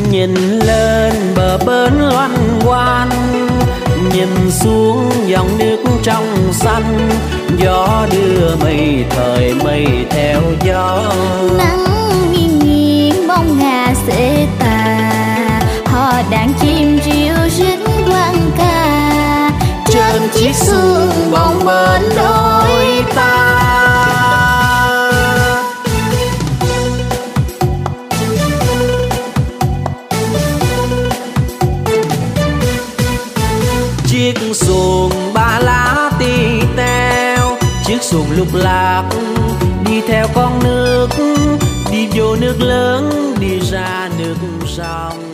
Nhìn lên bờ bến loanh quanh, nhìn xuống dòng nước trong xanh. Gió đưa mây thời mây theo gió. Nắng nghiêng nghiêng bóng ngà sẽ tà, họ đàn chim ríu rít quang ca. Trên chiếc xuồng bồng bềnh đôi ta. Chiếc xuồng ba lá tì teo, chiếc xuồng lục lạc đi theo con nước, đi vô nước lớn đi ra nước sông.